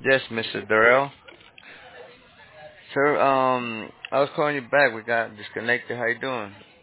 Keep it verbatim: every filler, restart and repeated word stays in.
Yes, mister Darrell. Sir, um, I was calling you back. We got disconnected. How you doing?